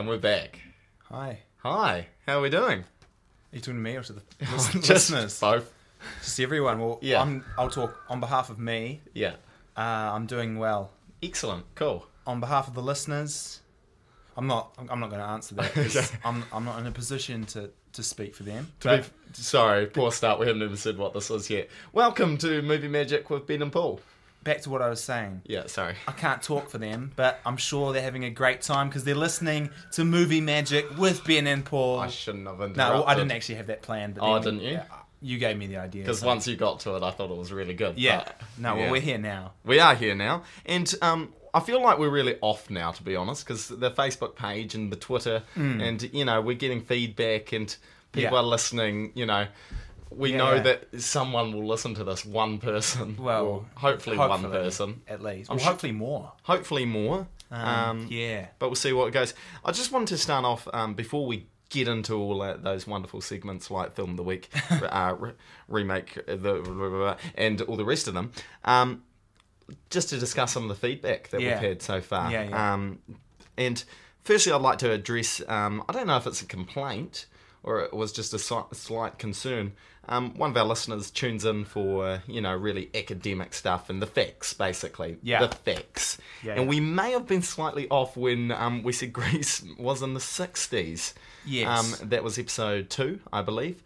And we're back. Hi. Hi, how are we doing? Are you talking to me or to the Just listeners? both. Just everyone. Well, Yeah. I'll talk on behalf of me. Yeah. I'm doing well. Excellent. Cool. On behalf of the listeners, I'm not going to answer that. 'Cause Okay. I'm not in a position to speak for them. Sorry, poor start. We haven't even said what this is yet. Welcome to Movie Magic with Ben and Paul. Back to what I was saying. Yeah, sorry. I can't talk for them, but I'm sure they're having a great time because they're listening to Movie Magic with Ben and Paul. I shouldn't have interrupted. No, I didn't actually have that planned. But Oh, then- didn't you? Yeah, you gave me the idea. Because so- once you got to it, I thought it was really good. Yeah. but- No, well, yeah. we're here now. We are here now. And I feel like we're really off now, to be honest, because the Facebook page and the Twitter, and, we're getting feedback and people Yeah. are listening, We Yeah, know yeah. that someone will listen to this, one person. Well, or hopefully one person. at least. I'm Well, sure- hopefully more. Hopefully more. Yeah. But we'll see what it goes. I just wanted to start off, before we get into all those wonderful segments like Film of the Week, Remake, and all the rest of them, just to discuss some of the feedback that we've had so far. Yeah. And firstly, I'd like to address, I don't know if it's a complaint or it was just a slight concern. One of our listeners tunes in for, really academic stuff and the facts, basically. Yeah. The facts. Yeah, and yeah. we may have been slightly off when we said Greece was in the 60s. Yes. That was episode 2, I believe.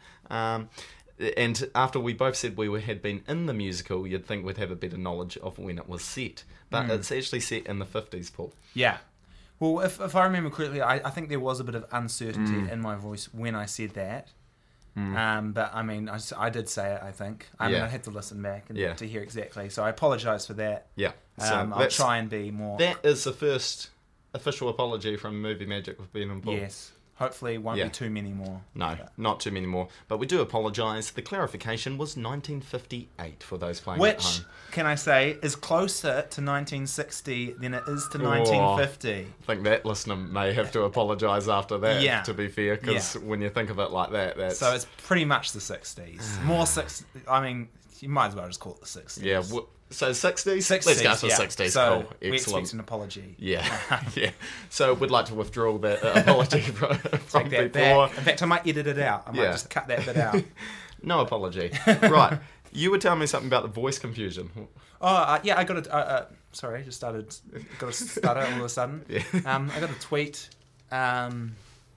And after we both said we had been in the musical, you'd think we'd have a better knowledge of when it was set. But it's actually set in the 50s, Paul. Yeah. Well, if I remember correctly, I think there was a bit of uncertainty in my voice when I said that. But I mean, I did say it, I think. I mean, Yeah. I had to listen back and Yeah. to hear exactly. So I apologise for that. Yeah. So I'll that's- try and be more... That is the first official apology from Movie Magic with Ben and Paul. Yes. Hopefully it won't Yeah. be too many more. No, not too many more. But we do apologise. The clarification was 1958 for those playing at Which, home. can I say, is closer to 1960 than it is to 1950. I think that listener may have to apologise after that, Yeah. to be fair, because Yeah. when you think of it like that, that's... So it's pretty much the 60s. More 60s. I mean, you might as well just call it the 60s. Yeah, so 60s? 60s, Let's go for yeah. 60s. So Cool. we Excellent. expect an apology. Yeah, yeah. So we'd like to withdraw that apology from Take that before. back. In fact, I might edit it out. I might Yeah. just cut that bit out. No apology. Right. You were telling me something about the voice confusion. Yeah, I got a... sorry, just started... Got a stutter all of a sudden. Yeah. I got a tweet from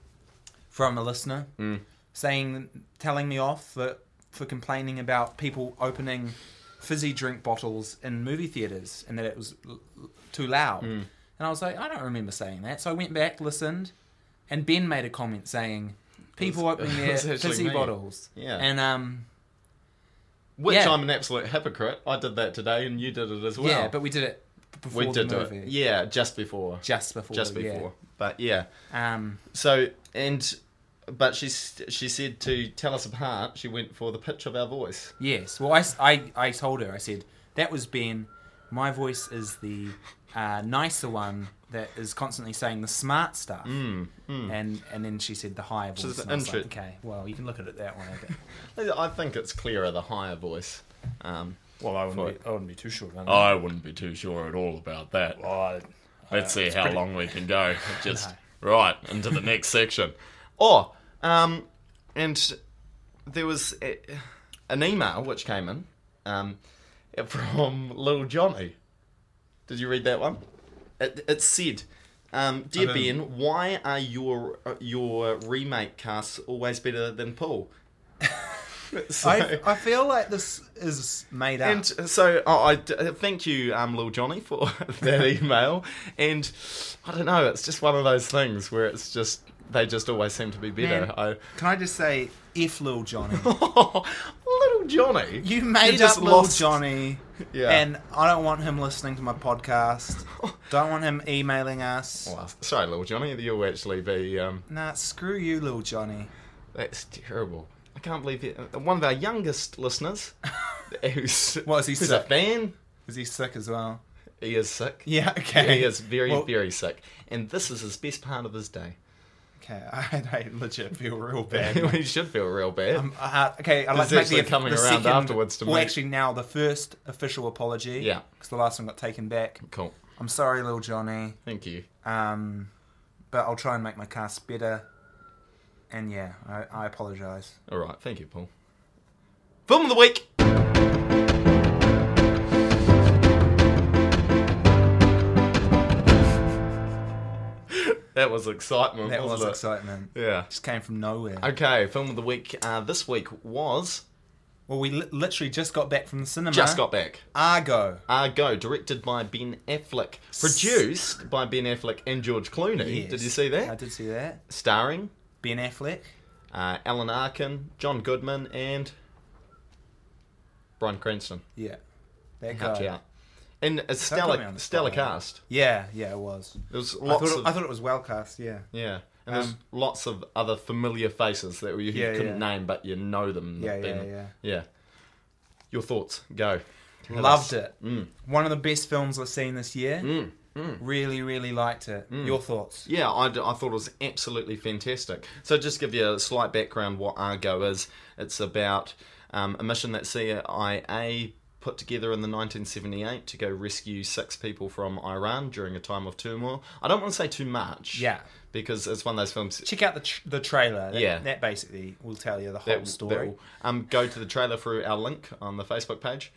a listener telling me off for complaining about people opening fizzy drink bottles in movie theatres and that it was too loud. And I was like, I don't remember saying that. So I went back, listened, and Ben made a comment saying people opening their was actually fizzy me. bottles. Yeah. And Which Yeah. I'm an absolute hypocrite. I did that today and you did it as well. yeah, but we did it before we did the do movie. it. Yeah, just before. Just before. Just before. But yeah. So, but she said to tell us apart, she went for the pitch of our voice. Yes. Well, I told her, I said, that was Ben. My voice is the nicer one that is constantly saying the smart stuff. And then she said the higher voice. is And I was like, interesting. okay, well, you can look at it that way. I think it's clearer, the higher voice. Well, I wouldn't be too sure about that. I wouldn't be too sure at all about that. Let's see how long we can go. Just right into the next section. Oh, and there was an email which came in from Little Johnny. Did you read that one? It said, "Dear Ben, why are your remake casts always better than Paul?" So, I feel like this is made up. and so thank you, Little Johnny, for that email. And I don't know, it's just one of those things where it's just they just always seem to be better. Man, can I just say, F Lil Johnny? Little Johnny, You made just up Lil lost- Johnny, Yeah. and I don't want him listening to my podcast. Don't want him emailing us. Well, sorry, Little Johnny, you'll actually be. Nah, screw you, Lil Johnny. That's terrible. I can't believe it. One of our youngest listeners, who's What, is he who's sick? a fan. Is he sick as well? He is sick. Yeah, okay. He is very, Well- very sick, and this is his best part of his day. Okay, I legit feel real bad. We should feel real bad. Okay, I'd like This to make actually the coming the around second, afterwards to well, me. actually now the first official apology. Yeah. Because the last one got taken back. Cool. I'm sorry, Lil Johnny. Thank you. but I'll try and make my cast better. And yeah, I apologise. All right, thank you, Paul. Film of the week. That was excitement. That was wasn't it? excitement. Yeah. Just came from nowhere. Okay, film of the week. This week was Well, we literally just got back from the cinema. just got back. Argo. Argo, directed by Ben Affleck, produced by Ben Affleck and George Clooney. Yes. Did you see that? I did see that. Starring Ben Affleck. Alan Arkin, John Goodman, and Bryan Cranston. Yeah. That Helped guy. you out. And a put me stellar, on the stellar spot, cast. Yeah, it was. There was I lots thought, of I thought it was well cast, yeah. yeah, and there's lots of other familiar faces that you Yeah, couldn't yeah. name, but you know them. Yeah. Your thoughts? Go. Tell Loved us. it. One of the best films I've seen this year. Really, really liked it. Your thoughts? Yeah, I thought it was absolutely fantastic. So just give you a slight background what Argo is. It's about a mission that CIA put together in the 1978 to go rescue 6 people from Iran during a time of turmoil. I don't want to say too much. Yeah. Because it's one of those films... Check out the trailer. Yeah. That basically will tell you the whole story. Go to the trailer through our link on the Facebook page.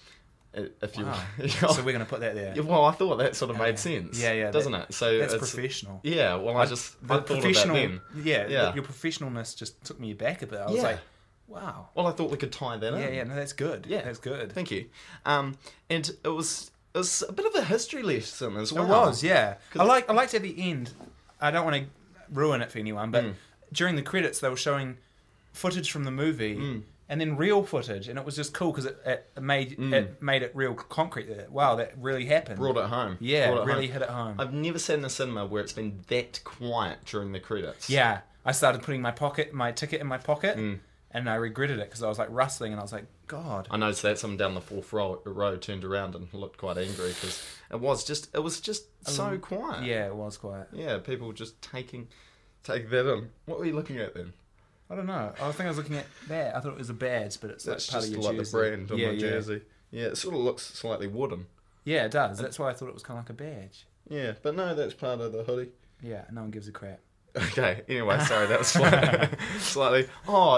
If you, Wow. you So we're going to put that there. Yeah, well, I thought that sort of made sense. Yeah, doesn't it? So That's it's, professional. Yeah, well, I thought of that then. Yeah, your professionioness just took me back a bit. I was like, wow. Well, I thought we could tie that in. Yeah, no, that's good. Yeah. That's good. Thank you. And it was a bit of a history lesson as well. It was, yeah. I liked at the end. I don't want to ruin it for anyone, but during the credits they were showing footage from the movie and then real footage, and it was just cool because it made it real concrete. That wow, that really happened. Brought it home. Yeah, Brought it really home. hit it home. I've never sat in a cinema where it's been that quiet during the credits. Yeah, I started putting my ticket in my pocket, and I regretted it because I was like rustling, and I was like, God. I noticed that someone down the fourth row turned around and looked quite angry because it was just so quiet. Yeah, it was quiet. Yeah, people just taking that in. What were you looking at then? I don't know. I think I was looking at that. I thought it was a badge, but it's That's like part just of your like jersey. the brand on my jersey. Yeah, it sort of looks slightly wooden. Yeah, it does. That's why I thought it was kind of like a badge. Yeah, but no, that's part of the hoodie. Yeah, no one gives a crap. Okay, anyway, sorry, that was slightly...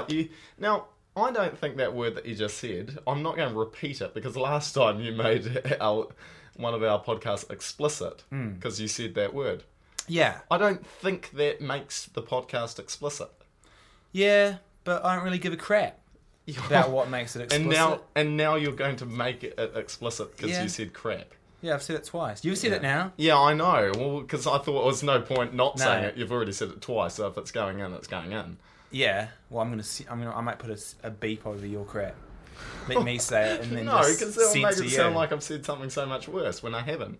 Now, I don't think that word that you just said, I'm not going to repeat it, because last time you made one of our podcasts explicit, because you said that word. Yeah. I don't think that makes the podcast explicit. Yeah, but I don't really give a crap about what makes it explicit. And now you're going to make it explicit because you said crap. Yeah, I've said it twice. You've said it now. Yeah, I know. Well, because I thought there was no point not saying it. You've already said it twice, so if it's going in, it's going in. Yeah. Well, I might put a beep over your crap. Let me say it and then No, just because it'll make censor it you. sound like I've said something so much worse when I haven't.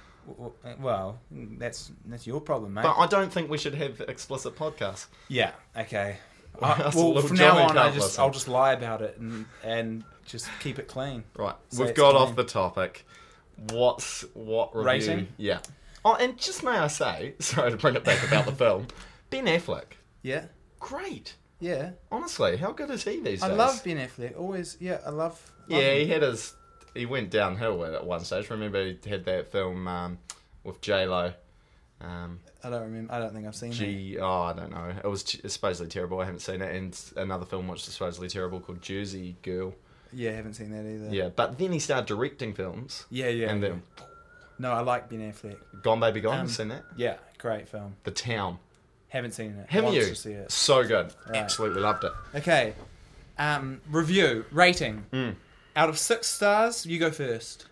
Well, that's your problem, mate. But I don't think we should have explicit podcasts. Yeah. Okay. Well, Well, from now on, I'll just lie about it and just keep it clean. Right, Say we've it's got clean. off the topic. What review? Rating? Yeah. Oh, and just may I say, sorry to bring it back about the film, Ben Affleck, Yeah. great. Yeah. Honestly, how good is he these days? I love Ben Affleck. Always. Yeah, I love Yeah, him. he went downhill at one stage. Remember, he had that film with J-Lo. I don't remember. I don't think I've seen that. I don't know. It was supposedly terrible. I haven't seen it. And another film which is supposedly terrible called Jersey Girl. Yeah, I haven't seen that either. Yeah, but then he started directing films. Yeah. And then No, I like Ben Affleck. Gone Baby Gone. Have you seen that? Yeah, great film. The Town. Haven't seen it. Haven't Wants you? to see it. So good. Right. Absolutely loved it. Okay. Review. Rating. Out of 6 stars, you go first.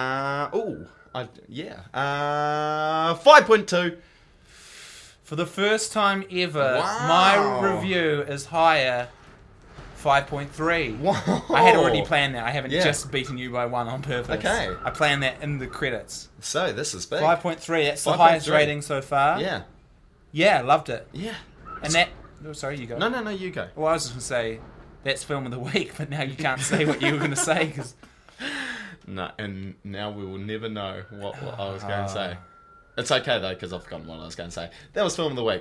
5.2. For the first time ever, Wow. my review is higher. 5.3. Wow. I had already planned that. I haven't Yeah. just beaten you by 1 on purpose. Okay. I planned that in the credits. So this is big. 5.3. That's the 5.3. highest rating so far. Yeah. Yeah, loved it. Yeah. And that... Oh, sorry, you go. No, you go. Well, I was just going to say, that's film of the week, but now you can't say what you were going to say, because... No, and now we will never know what I was going to say. It's okay, though, because I've forgotten what I was going to say. That was film of the week.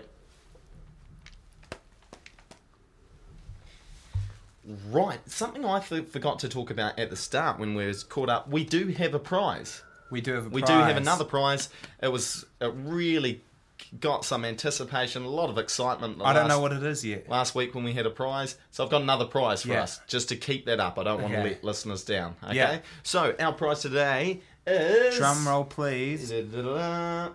Right, something I forgot to talk about at the start when we was caught up. We do have a prize. We do have a prize. We do have another prize. It was a really got some anticipation, a lot of excitement. I don't know what it is yet. Last week when we had a prize. So I've got another prize for Yeah. us, just to keep that up. I don't want to Okay. let listeners down. Okay? Yeah. So our prize today is... Drum roll, please. I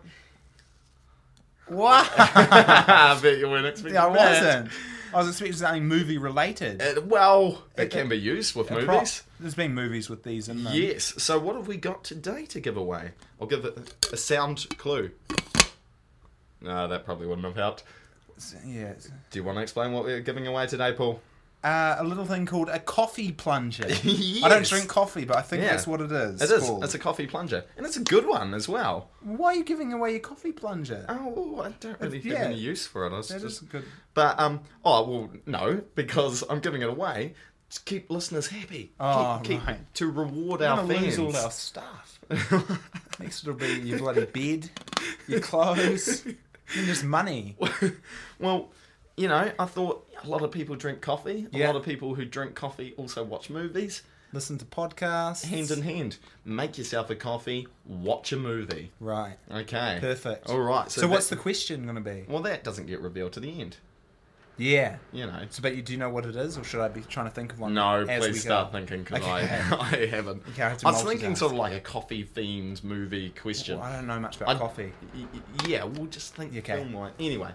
What? bet you weren't expecting I that. wasn't. I was expecting something movie related. It can be used with movies. There's been movies with these in them. Yes. So what have we got today to give away? I'll give it a sound clue. No, that probably wouldn't have helped. Yeah. Do you want to explain what we're giving away today, Paul? A little thing called a coffee plunger. Yes. I don't drink coffee, but I think Yeah. that's what it is. It is. called. It's a coffee plunger. And it's a good one as well. Why are you giving away your coffee plunger? Oh, I don't really Yeah. have any use for it. That is good. But, no, because I'm giving it away to keep listeners happy. Oh, keep right. To reward We're our gonna fans. lose all our stuff. Next it'll be your bloody bed, your clothes, and just money. Well, you know, I thought a lot of people drink coffee. A Yeah. lot of people who drink coffee also watch movies. Listen to podcasts. Hand in hand. Make yourself a coffee, watch a movie. Right. Okay. Perfect. All right. So what's the question going to be? Well, that doesn't get revealed to the end. Yeah. You know. So, but do you know what it is, or should I be trying to think of one? No, as we please go? start thinking, because Okay. I haven't. Okay, I have to I was thinking multitask. sort of like a coffee-themed movie question. Well, I don't know much about coffee. Yeah, we'll just think Okay. film-wise. Anyway.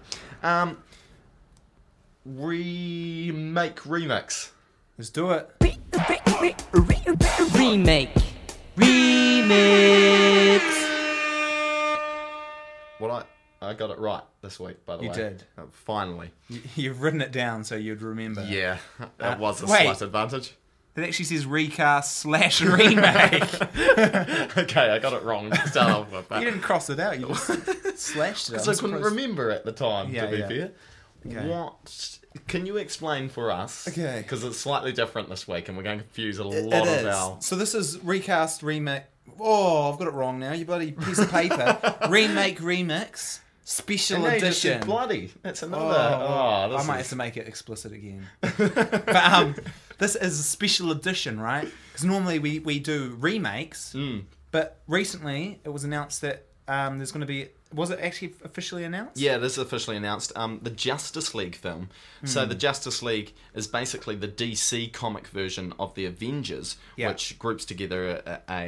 Remake remix. Let's do it. Remake. Remix. Well, I got it right this week, by the You way. did. Finally. You've written it down so you'd remember. Yeah, that was a wait. slight advantage. It actually says recast/remake. Okay, I got it wrong to start off with. You didn't cross it out. You just slashed it. Because I couldn't remember at the time, Yeah, to be yeah. fair. Okay. What... Can you explain for us? Okay. Because it's slightly different this week, and we're going to confuse a It lot of is. our... So this is recast, remake. Oh, I've got it wrong now. You bloody piece of paper. Remake, remix, special And now you just edition. said bloody. That's another... I this might is- have to make it explicit again. But this is a special edition, right? Because normally we do remakes, but recently it was announced that there's going to be... Was it actually officially announced? Yeah, this is officially announced. The Justice League film. So the Justice League is basically the DC comic version of the Avengers, Yeah. which groups together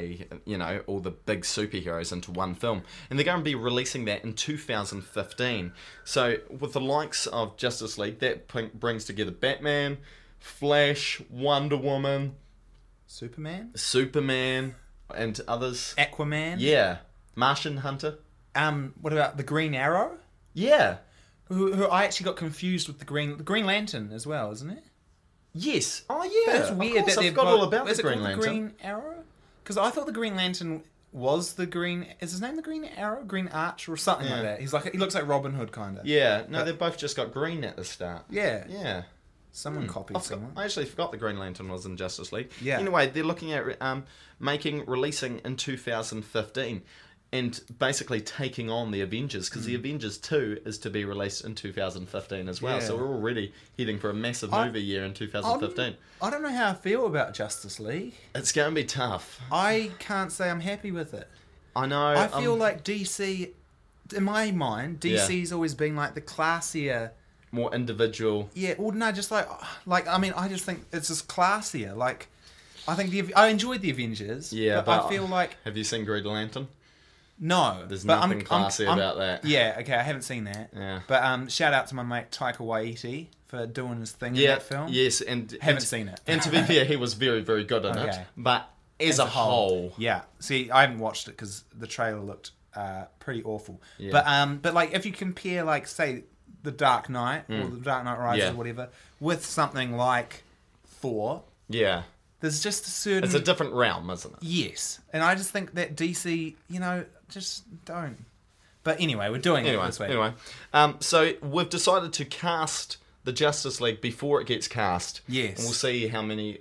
all the big superheroes into one film. And they're going to be releasing that in 2015. So with the likes of Justice League, that brings together Batman, Flash, Wonder Woman, Superman? Superman, and others. Aquaman? Yeah. Martian Hunter. What about the Green Arrow? Yeah. Who I actually got confused with the Green Lantern as well, isn't it? Yes. Oh, yeah. That's weird Of course, that I they've forgot got all about is the it Green called Lantern. the Green Arrow? Because I thought the Green Lantern was the Green. Is his name the Green Arrow, Green Archer, or something like Yeah. that? He looks like Robin Hood kind of. Yeah, no, they've both just got green at the start. Yeah. Yeah. Someone copied I someone. actually forgot the Green Lantern was in Justice League. Yeah. Anyway, they're looking at releasing in 2015 and basically taking on the Avengers, because the Avengers 2 is to be released in 2015 as well. Yeah. So we're already heading for a massive movie year in 2015. I don't know how I feel about Justice League. It's going to be tough. I can't say I'm happy with it. I know. I feel like DC, in my mind, Yeah. DC's always been like the classier. more individual. Yeah, well, no, just like I mean, I just think it's just classier. Like, I think I enjoyed the Avengers. Yeah, but I but feel like have you seen Green Lantern? no. There's but nothing classy about that. Yeah, okay, I haven't seen that. Yeah. But shout out to my mate Taika Waititi for doing his thing in Yeah, that film. yes, and Haven't seen it. And to be fair, he was very, very good in it. Okay. But as a whole, Yeah. See, I haven't watched it because the trailer looked pretty awful. Yeah. But like if you compare like say the Dark Knight or the Dark Knight Rises Yeah. or whatever with something like Thor, yeah, there's just a certain it's a different realm, isn't it? yes, and I just think that DC, just don't. But anyway, we're doing it this way. Anyway, so we've decided to cast the Justice League before it gets cast. Yes. And we'll see how many.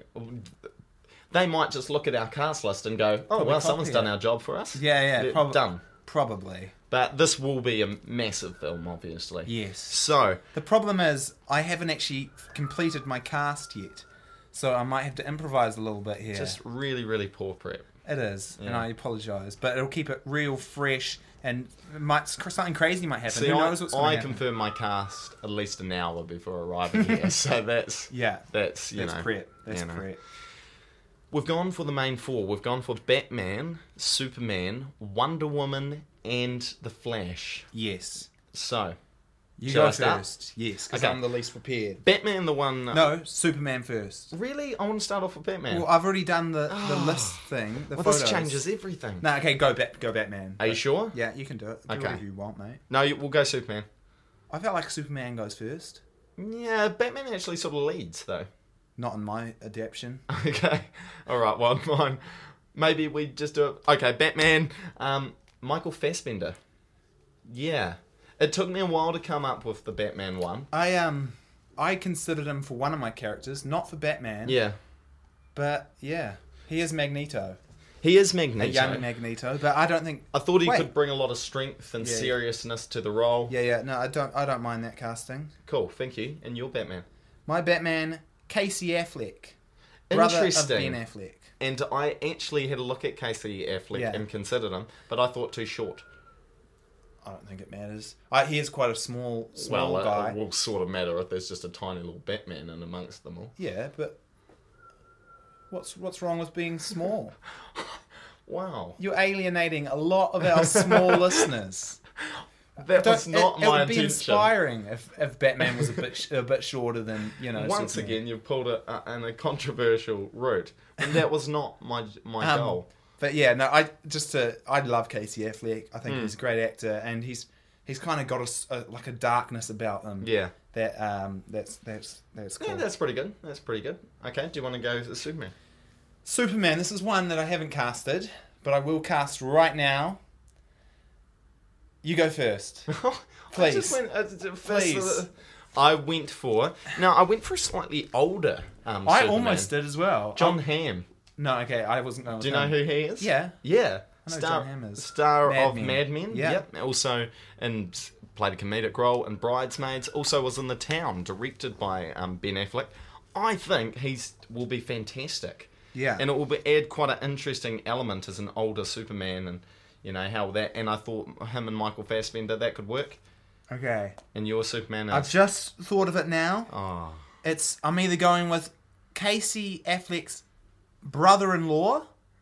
They might just look at our cast list and go, "Oh Probably well, copy someone's done it. our job for us." Yeah, They're done. Probably. But this will be a massive film, obviously. Yes. So The problem is I haven't actually completed my cast yet, so I might have to improvise a little bit here. just really, really poor prep. It is, and Yeah. I apologise, but it'll keep it real fresh, and something crazy might happen. See, Who knows what's going to I happen? confirmed my cast at least an hour before arriving here, so that's Yeah, that's that's prep. That's you know. prep. We've gone for the main four. We've gone for Batman, Superman, Wonder Woman, and the Flash. Yes. So, You Shall go I start? first. Yes, because Okay. I'm the least prepared. Batman, the one. No, Superman first. Really, I want to start off with Batman. Well, I've already done the list thing. The Well, photos. this changes everything. No, okay, go Batman. Are you sure? Yeah, you can do it. Do Okay. whatever you want, mate. No, we'll go Superman. I felt like Superman goes first. Yeah, Batman actually sort of leads though. Not in my adaptation. Okay. All right. Well, mine. Maybe we just do it. Okay, Batman. Michael Fassbender. Yeah. It took me a while to come up with the Batman one. I considered him for one of my characters, not for Batman. Yeah. But yeah, he is Magneto, He is a Magneto. young Magneto. But I don't think. I thought he Wait. could bring a lot of strength and Yeah. seriousness to the role. Yeah. No, I don't mind that casting. Cool. Thank you. And you're Batman. My Batman, Casey Affleck, brother of Interesting. Ben Affleck. And I actually had a look at Casey Affleck Yeah. and considered him, but I thought too short. I don't think it matters. He is quite a small guy. It will sort of matter if there's just a tiny little Batman in amongst them all. Yeah, but what's wrong with being small? Wow. You're alienating a lot of our small listeners. That was not it my would be intention. inspiring if Batman was a bit shorter than Once Superman. again, you've pulled it in a controversial route, and that was not my goal. But yeah, no, I love Casey Affleck. I think he's a great actor, and he's kind of got a darkness about him. Yeah. That's cool. Yeah, that's pretty good. That's pretty good. Okay, do you want to go to Superman? Superman. This is one that I haven't casted, but I will cast right now. You go first. I just went, Please. I went for a slightly older I Superman. almost did as well. John Hamm. No, okay, I wasn't going with Do you know him. who he is? Yeah. Yeah. I know Star, John Hamm is. Star Mad of Men. Mad Men. Yeah. Yep. Also, and played a comedic role in Bridesmaids. Also was in The Town, directed by Ben Affleck. I think will be fantastic. Yeah. And it will add quite an interesting element as an older Superman, and you know how that. And I thought him and Michael Fassbender, that could work. Okay. And your Superman is. I've just thought of it now. Oh. I'm either going with Casey Affleck's brother-in-law,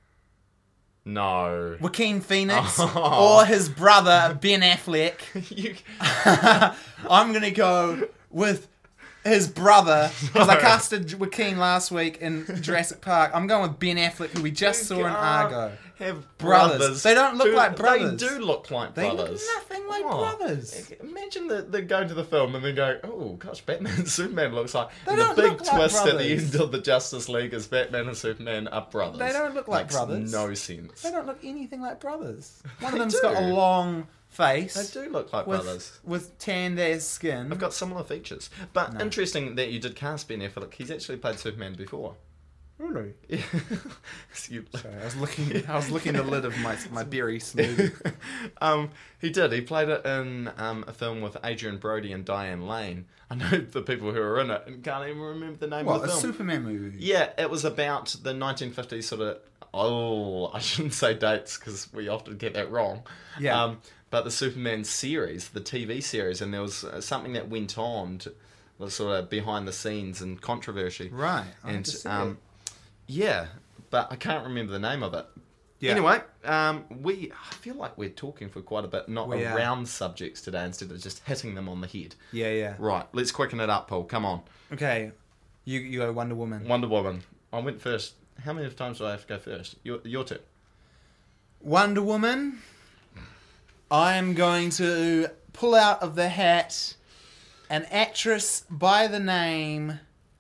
No. Joaquin Phoenix, Oh. or his brother, Ben Affleck. You, I'm going to go with his brother, because I No. casted Joaquin last week in Jurassic Park. I'm going with Ben Affleck, who we just saw in Argo. have Brothers. brothers. They don't look who- like brothers. They do look like They brothers. look nothing like Oh. brothers. Imagine that they go to the film and they go, "Oh gosh, Batman and Superman looks like." They And the don't big look like twist at the brothers. end of the Justice League is Batman and Superman are brothers. They don't look like Makes brothers. No sense. They don't look anything like brothers. One They of them's got a do. long face. They do look like brothers. With tanned ass skin. I've got similar features. But interesting that you did cast Ben Affleck. He's actually played Superman before. Really? Yeah. You- Sorry, I was looking the lid of my berry smoothie. He did. He played it in a film with Adrian Brody and Diane Lane. I know the people who are in it and can't even remember the name What, of the a film. Superman movie? Yeah, it was about the 1950s sort of. Oh, I shouldn't say dates because we often get that wrong. Yeah. But the Superman series, the TV series, and there was something that went on, was sort of behind the scenes and controversy. Right. I And had to see it. yeah, but I can't remember the name of it. Yeah. Anyway, I feel like we're talking for quite a bit, not We are. around subjects today, instead of just hitting them on the head. Yeah. Right, let's quicken it up, Paul. Come on. Okay. You go Wonder Woman. Wonder Woman. I went first. How many times do I have to go first? Your turn. Wonder Woman. I am going to pull out of the hat an actress by the name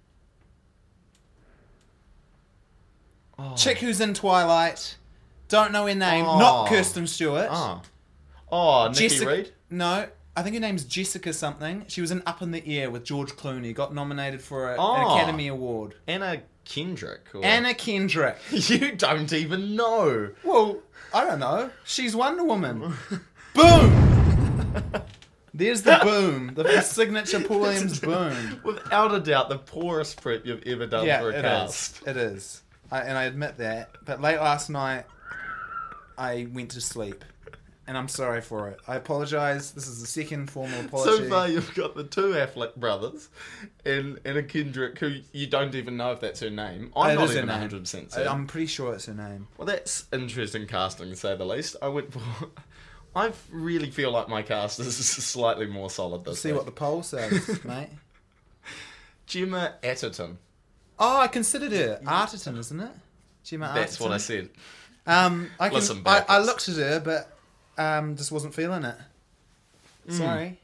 chick who's in Twilight. Don't know her name. Oh. Not Kirsten Stewart. Oh, Nikki Jessica. Reed? No, I think her name's Jessica something. She was in Up in the Air with George Clooney. Got nominated for an Oh. Academy Award. Anna Kendrick? Or... Anna Kendrick. You don't even know. Well, I don't know. She's Wonder Woman. Boom! There's the boom. The signature Paul Williams boom. Without a doubt, the poorest prep you've ever done Yeah, for a it cast. is. It is. And I admit that. But late last night, I went to sleep. And I'm sorry for it. I apologise. This is the second formal apology. So far, you've got the two Affleck brothers and a Kendrick who you don't even know if that's her name. I'm not even 100% certain. I'm pretty sure it's her name. Well, that's interesting casting, to say the least. I really feel like my cast is slightly more solid this See week. what the poll says, mate. Gemma Arterton. Oh, I considered her. Arterton, isn't it? Gemma Arterton. That's what I said. Listen, back. I looked at her, but just wasn't feeling it. Sorry.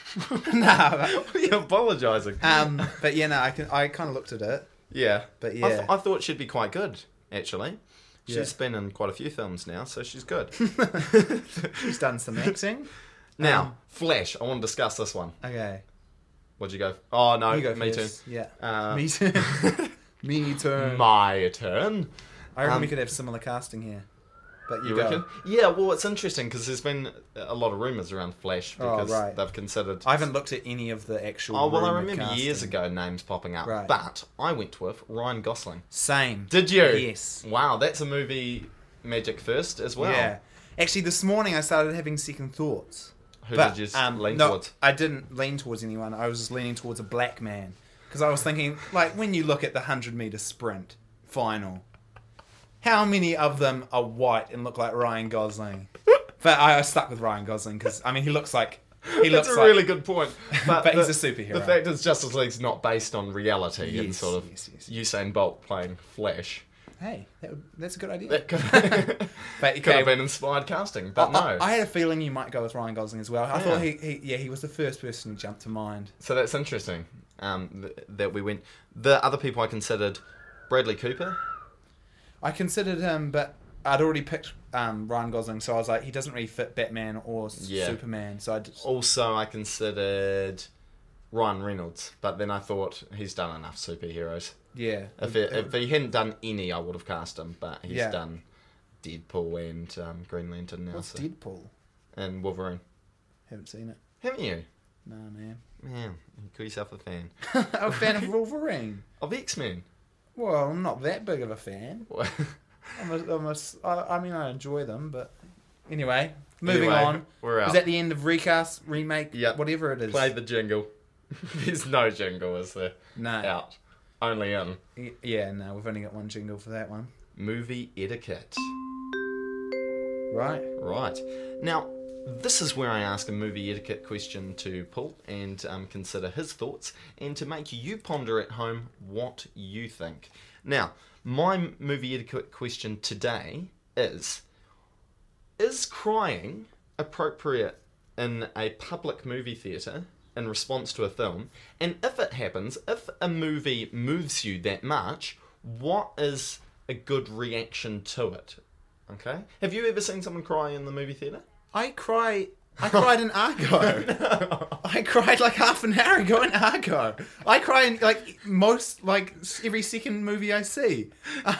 No. What are you apologising? But yeah, no, I kind of looked at it. Yeah. But yeah. I thought she'd be quite good, actually. She's Yeah. been in quite a few films now, so she's good. She's done some acting. Now, Flash. I want to discuss this one. Okay. What'd you go? Oh, no, You go me first. too. Yeah. Me too. Me too. My turn. I reckon we could have similar casting here. But you You go. reckon? Yeah, well, it's interesting because there's been a lot of rumours around Flash because right. they've considered... I haven't looked at any of the actual. Oh, well, I rumoured remember years casting. ago names popping up, Right. but I went with Ryan Gosling. Same. Did you? Yes. Wow, that's a movie magic first as well. Yeah. Actually, this morning I started having second thoughts. Who But, did you lean no, towards? I didn't lean towards anyone. I was just leaning towards a black man. Because I was thinking, like, when you look at the 100-metre sprint final, how many of them are white and look like Ryan Gosling? But I stuck with Ryan Gosling because, I mean, he looks like... That's a really good point. But he's a superhero. The fact is Justice League's not based on reality and Yes, sort of yes. Usain Bolt playing Flash. Hey, that's a good idea. That could, But, could have been inspired casting, but no. I had a feeling you might go with Ryan Gosling as well. I thought he was the first person who jumped to mind. So that's interesting that we went... The other people I considered, Bradley Cooper. I considered him, but I'd already picked Ryan Gosling, so I was like, he doesn't really fit Batman or Superman. So I just... Also, I considered Ryan Reynolds, but then I thought he's done enough superheroes. Yeah. If he hadn't done any, I would have cast him, but he's Yeah. done Deadpool and Green Lantern now. What's so. Deadpool? And Wolverine. Haven't seen it. Haven't you? No, man. Man, you call yourself a fan. I'm a fan of Wolverine. Of X-Men. Well, I'm not that big of a fan. I mean, I enjoy them, but... Anyway, moving Anyway, on. we're out. Is that the end of recast, remake, Yep. whatever it is? Play the jingle. There's no jingle, is there? No. Out. Only in. Yeah, no, we've only got one jingle for that one. Movie etiquette. Right. Right. Now, this is where I ask a movie etiquette question to Paul and consider his thoughts and to make you ponder at home what you think. Now, my movie etiquette question today is crying appropriate in a public movie theatre in response to a film? And if it happens, if a movie moves you that much, what is a good reaction to it? Okay? Have you ever seen someone cry in the movie theatre? I cried in Argo. I cried like half an hour ago in Argo. I cry in every second movie I see.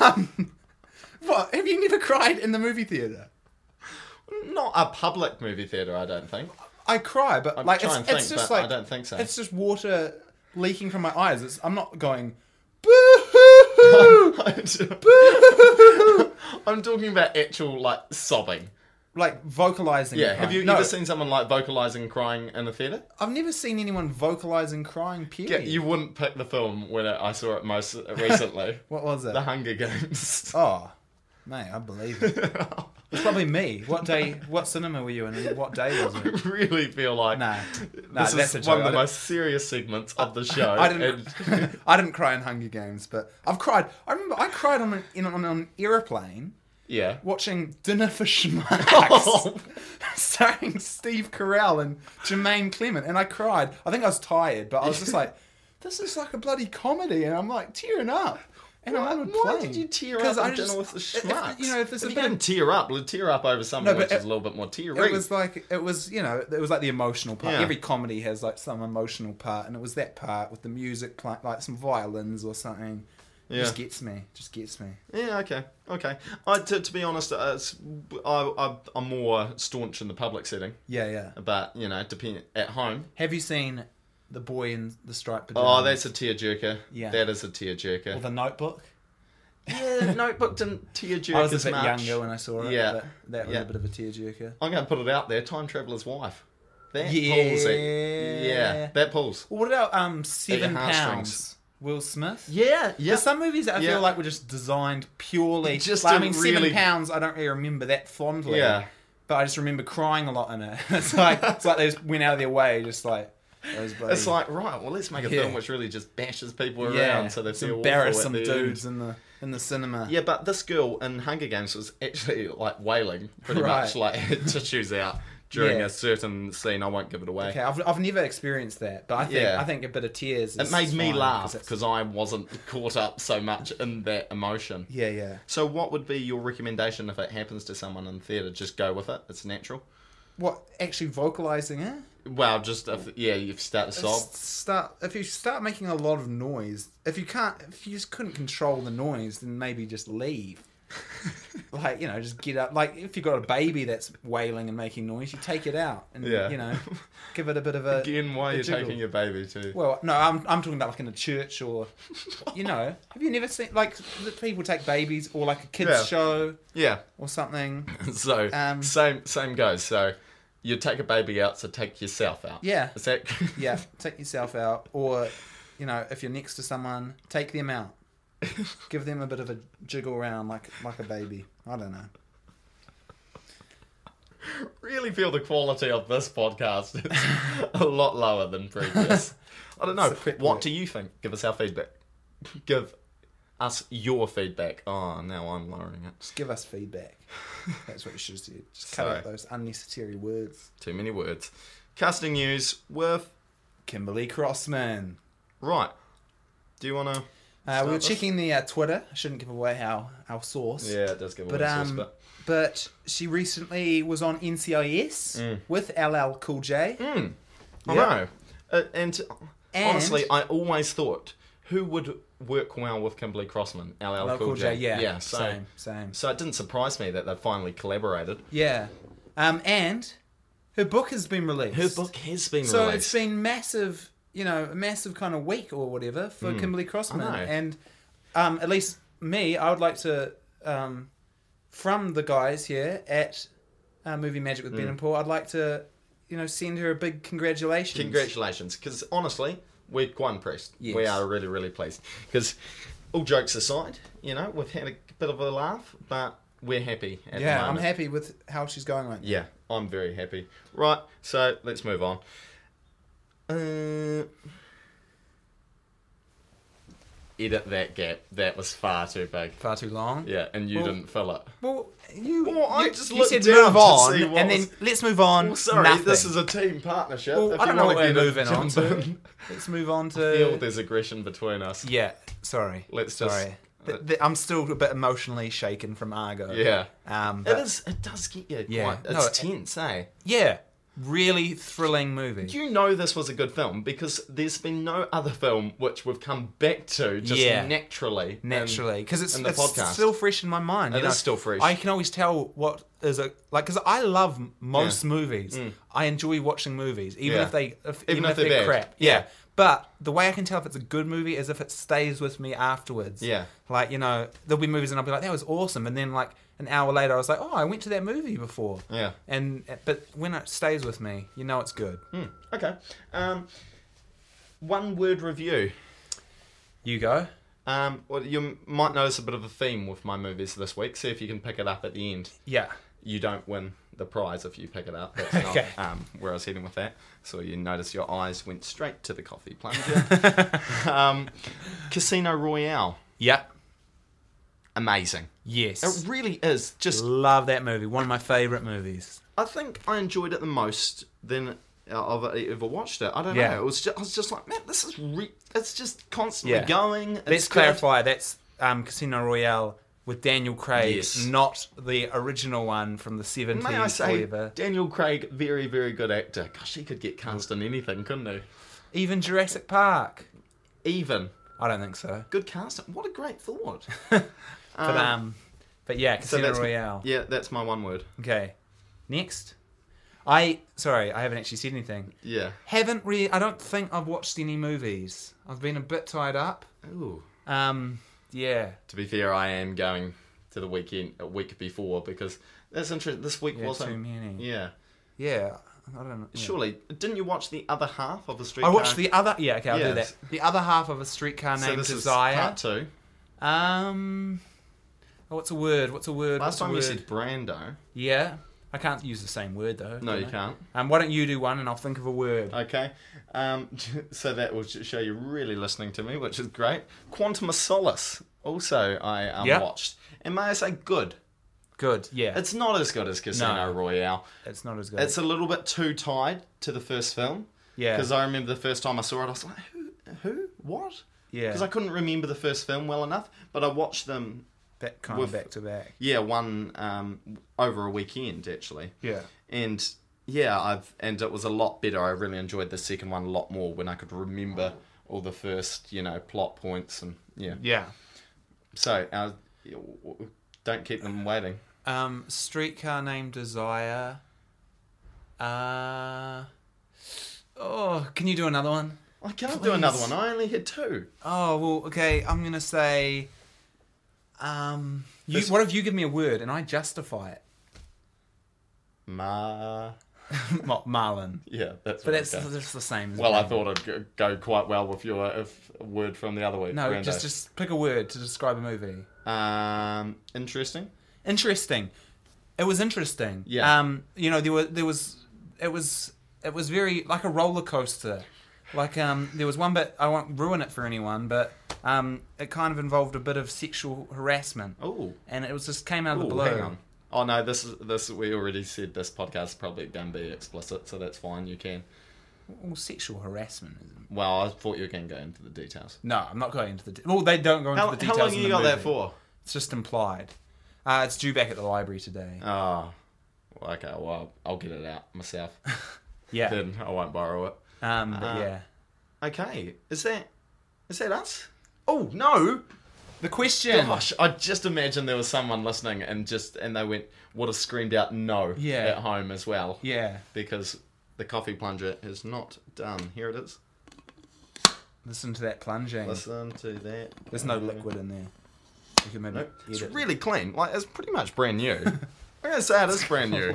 What? Have you never cried in the movie theatre? Not a public movie theatre, I don't think. I cry, but I'm like trying it's to think, just but like I don't think so. It's just water leaking from my eyes. I'm not going boo-hoo, boo-hoo. I'm talking about actual, like, sobbing. Like vocalizing. Yeah, and have you crying. ever seen someone, like, vocalising crying in a theatre? I've never seen anyone vocalizing crying. Yeah, Period. you wouldn't pick the film when I saw it most recently. What was it? The Hunger Games. Oh, mate, I believe it. It's probably me. What cinema were you in? And what day was I it? really feel like Nah, this that's a is joke. one of the I most serious segments of the show. I didn't. I didn't cry in Hunger Games, but I've cried. I remember I cried on an airplane yeah. watching Dinner for Schmucks, Oh. starring Steve Carell and Jermaine Clement, and I cried. I think I was tired, but I was just like, "This is like a bloody comedy," and I'm like tearing up. And I'm on a plane. Why did you tear up on Dinner with the Schmucks? If there's if a you bit didn't of, tear up, tear up over something No, but which is a little bit more teary. it was like it was like the emotional part. Yeah. Every comedy has like some emotional part, and it was that part with the music playing, like some violins or something. Yeah. Just gets me. Yeah, okay. To be honest, I'm more staunch in the public setting, Yeah. but depend at home. Have you seen The Boy in the Striped Oh, Pajamas? that's a tearjerker. Yeah. That is a tearjerker. Or The Notebook? Yeah, Notebook didn't tearjerk I was as a bit much. younger when I saw it. Yeah. But that was Yeah. a bit of a tearjerker. I'm going to put it out there. Time Traveller's Wife. That Yeah. pulls it. Yeah, that pulls. Well, what about At 7 your Pounds? heartstrings. Will Smith. Yeah, yeah. There's some movies that I Yeah. feel like were just designed purely. Just like, I to mean, really- 7 Pounds. I don't really remember that fondly. Yeah. But I just remember crying a lot in it. It's like they just went out of their way, just like those bloody. It's like, right, well, let's make a Yeah. film which really just bashes people around yeah, so they let's feel embarrass awful some at the dudes end. in the cinema. Yeah, but this girl in Hunger Games was actually like wailing pretty Right. much, like her tissues out during Yeah. a certain scene. I won't give it away. Okay, I've never experienced that, but Yeah. I think a bit of tears. It made me laugh because because I wasn't caught up so much in that emotion. yeah. So, what would be your recommendation if it happens to someone in theatre? Just go with it. It's natural. What actually vocalizing it? Well, just if you start to sob. If you start making a lot of noise, if you just couldn't control the noise, then maybe just leave. Like, just get up. Like, if you've got a baby that's wailing and making noise, you take it out and give it a bit of a. Again, why are you jiggle. taking your baby too? Well, no, I'm talking about like in a church or, have you never seen like the people take babies or like a kids Yeah. show Yeah. or something? So same goes. So you take a baby out, so take yourself out. Yeah. Is that? Yeah, take yourself out, or if you're next to someone, take them out. Give them a bit of a jiggle around like a baby. I don't know. Really feel the quality of this podcast is a lot lower than previous. I don't know. It's a quick What work. do you think? Give us our feedback. Give us your feedback. Oh, now I'm lowering it. Just give us feedback. That's what you should do. Just cut Sorry. out those unnecessary words. Too many words. Casting news with... Kimberly Crossman. Right. Do you want to... We were checking the Twitter. I shouldn't give away our source. Yeah, it does give away But the source, but she recently was on NCIS with LL Cool J. I Yeah. know. And honestly, I always thought, who would work well with Kimberly Crossman? LL Cool J. Yeah, so, same. So it didn't surprise me that they finally collaborated. Yeah, and her book has been released. Her book has been So released. it's been massive, a massive kind of week or whatever for Kimberly Crossman. I know. And at least me, I would like to, from the guys here at Movie Magic with Ben and Paul, I'd like to, send her a big congratulations. Congratulations, because honestly, we're quite impressed. Yes. We are really, really pleased. Because all jokes aside, we've had a bit of a laugh, but we're happy at the Yeah, moment. I'm happy with how she's going right now. Yeah, I'm very happy. Right, so let's move on. Edit that gap. That was far too big. Far too long. Yeah, and you Well, didn't fill it. Well, I you, just you looked said down move to on, see what and was- then let's move on. Well, sorry, nothing. this is a team partnership. Well, If I you don't know want what to we're get in, moving on jump to. in. Let's move on Feel to. there's aggression between us. Yeah, sorry. Let's just- sorry. I'm still a bit emotionally shaken from Argo. Yeah. But It does get you Yeah. quite... No, It's tense, eh? yeah, really thrilling movie. You know this was a good film because there's been no other film which we've come back to just Yeah. naturally. Naturally, because it's in the podcast. still fresh in my mind. It is still fresh. I can always tell what is because I love most movies. I enjoy watching movies, even Yeah. if they Even if they're they're bad. crap. Yeah. But the way I can tell if it's a good movie is if it stays with me afterwards. Yeah. Like, there'll be movies and I'll be like, that was awesome. And then like an hour later I was like, oh, I went to that movie before. Yeah. But when it stays with me, it's good. Okay. One word review. You go. Well, you might notice a bit of a theme with my movies this week. See if you can pick it up at the end. Yeah. You don't win the prize if you pick it up. That's Okay. not where I was heading with that. So you notice your eyes went straight to the coffee plunger. Casino Royale. Yeah. Amazing. Yes. It really is. Just, Love that movie. One of my favourite movies. I think I enjoyed it the most than I've ever watched it. I don't know. Yeah. I was just like, man, this is it's just constantly Yeah. going. It's Let's good. clarify. That's Casino Royale with Daniel Craig, Yes. not the original one from the 70s. May I say, whatever. Daniel Craig, very, very good actor. Gosh, he could get cast in anything, couldn't he? Even Jurassic Park. Even. I don't think so. Good casting. What a great thought. But yeah, So Casino that's Royale. Yeah, that's my one word. Okay. Next. I haven't actually said anything. Yeah. I don't think I've watched any movies. I've been a bit tied up. Ooh. Yeah. To be fair, I am going to the weekend a week before because that's interesting. This week Yeah, wasn't too many. Yeah. Yeah. I don't know. Yeah. Surely, didn't you watch the other half of a I streetcar? watched the other... Yeah, okay, I'll do Yes. that. The other half of A Streetcar So Named this Desire. is part 2. What's a word? Last time you said Brando. Yeah. I can't use the same word, though. No, can you I? can't. Why don't you do one and I'll think of a word. Okay. So that will show you're really listening to me, which is great. Quantum of Solace. Also, I Yeah. watched. And may I say, good. Good, yeah. It's not as good as Casino No. Royale. It's not as good. It's a little bit too tied to the first film. Yeah. Because I remember the first time I saw it, I was like, who? What? Yeah. Because I couldn't remember the first film well enough, but I watched them, Kind with- of back to back. one over a weekend, actually. Yeah. And yeah, and it was a lot better. I really enjoyed the second one a lot more when I could remember all the first, plot points and yeah. Yeah. So, don't keep them waiting. Streetcar Named Desire. Can you do another one? I can't Please. do another one. I only had 2. Oh, well, okay, I'm going to say... what if you give me a word and I justify it? Marlin. Yeah, that's. But what that's I go. the same. Well, I Brando. thought it'd go quite well with your word from the other week. No, Brando. just pick a word to describe a movie. Interesting. Interesting. It was interesting. Yeah. It was very like a roller coaster. Like there was one bit, I won't ruin it for anyone, but it kind of involved a bit of sexual harassment. Oh. And it was just came out of the Ooh, blue. hang on. Oh no, this. We already said this podcast is probably going to be explicit, so that's fine. You can. Well, sexual harassment isn't. Well, I thought you were going to go into the details. No, I'm not going into the. Well, they don't go into the details. How long in you the got that movie. for? It's just implied. It's due back at the library today. Oh. Okay. Well, I'll get it out myself. Yeah. Then I won't borrow it. But yeah. Okay. Is that us? Oh no. The question. Gosh, I just imagined there was someone listening and they would have screamed out no Yeah. at home as well. Yeah. Because the coffee plunger is not done. Here it is. Listen to that plunging. Listen to that. There's no liquid in there. You can maybe Nope. It's edit. really clean. Like, it's pretty much brand new. I'm going to say it is brand new.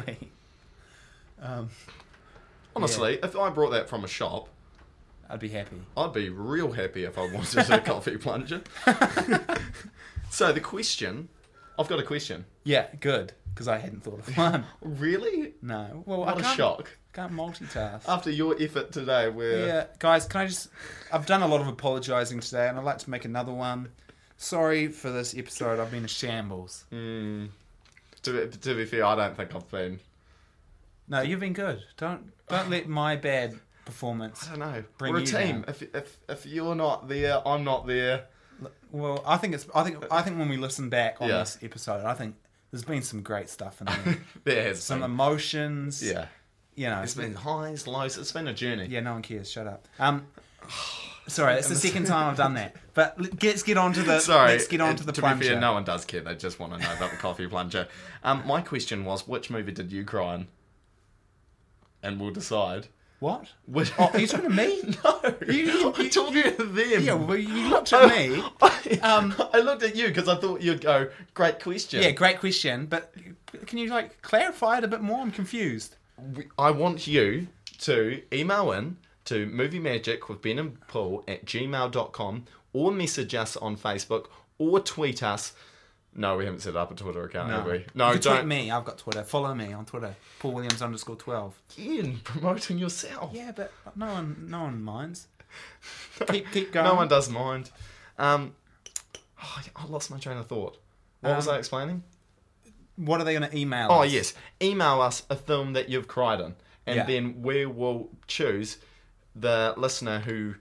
Honestly, if I brought that from a shop, I'd be happy. I'd be real happy if I wanted a coffee plunger. So the question, I've got a question. Yeah, good. Because I hadn't thought of one. Really? No. Well, What I a can't, shock. Can't multitask. After your effort today, where Yeah, guys, I've done a lot of apologising today, and I'd like to make another one. Sorry for this episode. I've been a shambles. to be fair, I don't think I've been. No, you've been good. Don't let my bad performance. I don't know. Bring We're a you team. down. If you're not there, I'm not there. Well, I think when we listen back on Yeah. this episode, I think there's been some great stuff in there. There has Some been. emotions. Yeah. You know. It's been highs, lows. It's been a journey. Yeah, no one cares. Shut up. Sorry, it's the second time I've done that. But let's get on to the. Sorry. Let's get on to the To plunger. be fair, no one does care. They just want to know about the coffee plunger. My question was, which movie did you cry in? And we'll decide. What? Which... Oh, are you talking to me? No. I'm talking to them. Yeah, well, you looked at me. I looked at you because I thought you'd go, great question. Yeah, great question. But can you clarify it a bit more? I'm confused. I want you to email in to moviemagicwithbenandpaul@gmail.com or message us on Facebook or tweet us. No, we haven't set up a Twitter account, have we? No, you can don't. tweet me. I've got Twitter. Follow me on Twitter. PaulWilliams_12. Again, promoting yourself. Yeah, but no one minds. Keep going. No one does mind. I lost my train of thought. What was I explaining? What are they going to email Oh, us? yes. Email us a film that you've cried in. And Yeah. then we will choose the listener who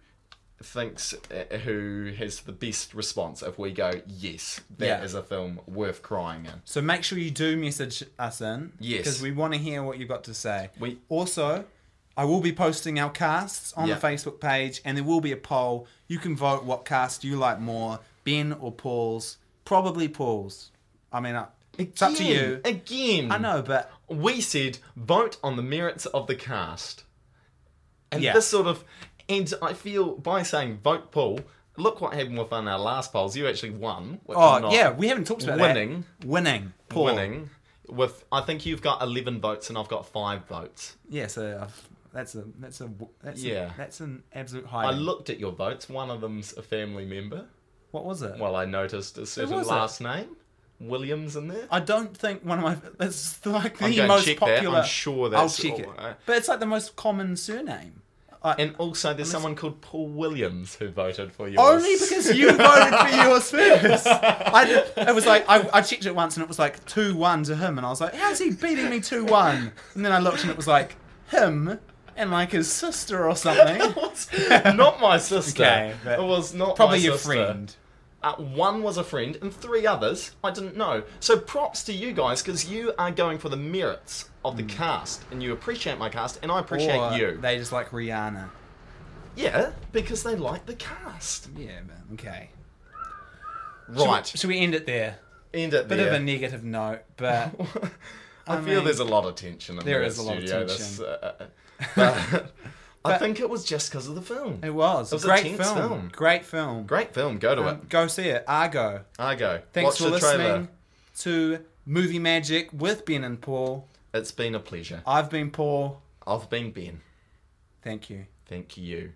has the best response if we go, yes, that is a film worth crying in. So make sure you do message us in. Yes. Because we want to hear what you've got to say. We- Also, I will be posting our casts on the Facebook page, and there will be a poll. You can vote what cast you like more, Ben or Paul's. Probably Paul's. I mean, it's up to you. Again. I know, but We said vote on the merits of the cast. And Yeah. this sort of... And I feel by saying vote Paul, look what happened within our last polls. You actually won. Which Oh, I'm not yeah, we haven't talked about winning. that. Winning. Paul. Winning. With, I think you've got 11 votes and I've got 5 votes. Yeah, so that's an absolute high. I looked at your votes. One of them's a family member. What was it? Well, I noticed a certain was it? last name. Williams in there. I don't think one of my... It's like I'm the going to most check popular... that. I'm sure that's... I'll check it. But it's like the most common surname. And also, there's someone called Paul Williams who voted for yours. Only because you voted for yours first. It was like, I checked it once and it was like 2-1 to him. And I was like, how's he beating me 2-1? And then I looked and it was like, him and like his sister or something. Not my sister. Okay, but it was not probably my your sister. friend. One was a friend, and 3 others I didn't know. So props to you guys, because you are going for the merits of the cast, and you appreciate my cast, and I appreciate Or you. they just like Rihanna. Yeah, because they like the cast. Yeah, man. Okay. Right. Should we end it there? End it Bit there. of a negative note, but I feel there's a lot of tension in there the is a lot of studio. tension. But I think it was just because of the film. it was It was a a great tense film. film. Great film. Great film. Go to it. Go see it. Argo. I go. Thanks Watch for the listening trailer. to Movie Magic with Ben and Paul. It's been a pleasure. I've been Paul. I've been Ben. Thank you. Thank you.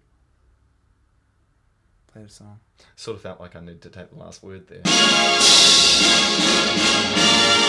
Play the song. Sort of felt like I needed to take the last word there.